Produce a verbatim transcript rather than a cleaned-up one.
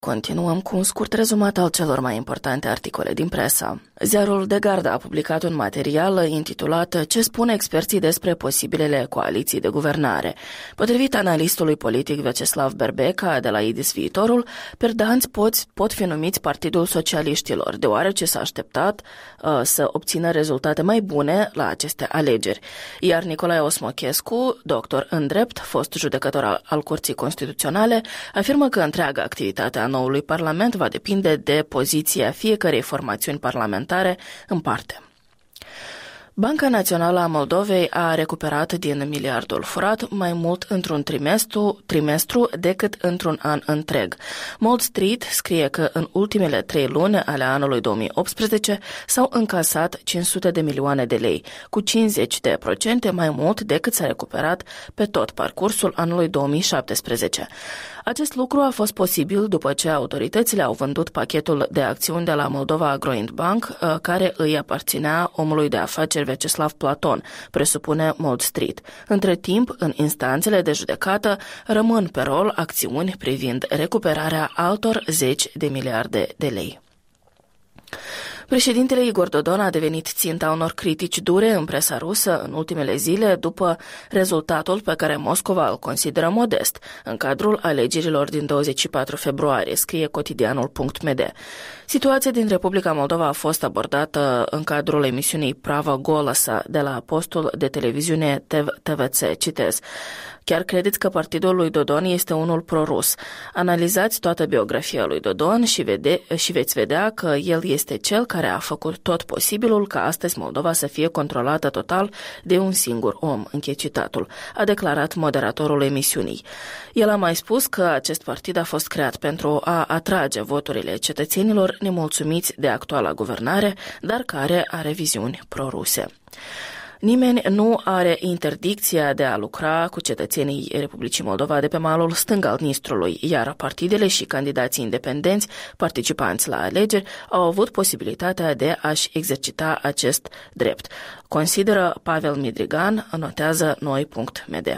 Continuăm cu un scurt rezumat al celor mai importante articole din presă. Ziarul The Guard a publicat un material intitulat Ce spun experții despre posibilele coaliții de guvernare. Potrivit analistului politic Vyacheslav Berbeca de la I D I S Viitorul, perdanți pot, pot fi numiți Partidul Socialiștilor, deoarece s-a așteptat uh, să obțină rezultate mai bune la aceste alegeri. Iar Nicolae Osmochescu, doctor în drept, fost judecător al, al Curții Constituționale, afirmă că întreaga activitate a noului Parlament va depinde de poziția fiecărei formațiuni parlamentare în parte. Banca Națională a Moldovei a recuperat din miliardul furat mai mult într-un trimestru, trimestru decât într-un an întreg. Mold Street scrie că în ultimele trei luni ale anului două mii optsprezece s-au încasat cinci sute de milioane de lei, cu cincizeci de procente mai mult decât s-a recuperat pe tot parcursul anului două mii șaptesprezece. Acest lucru a fost posibil după ce autoritățile au vândut pachetul de acțiuni de la Moldova Agroint Bank, care îi aparținea omului de afaceri Vyacheslav Platon, presupune Mold Street. Între timp, în instanțele de judecată rămân pe rol acțiuni privind recuperarea altor zeci de miliarde de lei. Președintele Igor Dodon a devenit ținta unor critici dure în presa rusă în ultimele zile după rezultatul pe care Moscova îl consideră modest în cadrul alegerilor din douăzeci și patru februarie, scrie cotidianul punct m d. Situația din Republica Moldova a fost abordată în cadrul emisiunii Prava Golasa de la postul de televiziune T V C. Citez. Chiar credeți că partidul lui Dodon este unul prorus? Analizați toată biografia lui Dodon și, vede, și veți vedea că el este cel care a făcut tot posibilul ca astăzi Moldova să fie controlată total de un singur om, închei citatul, a declarat moderatorul emisiunii. El a mai spus că acest partid a fost creat pentru a atrage voturile cetățenilor nemulțumiți de actuala guvernare, dar care are viziuni proruse. Nimeni nu are interdicția de a lucra cu cetățenii Republicii Moldova de pe malul stâng al Nistrului, iar partidele și candidații independenți participanți la alegeri au avut posibilitatea de a-și exercita acest drept. Consideră Pavel Midrigan, notează noi punct m d.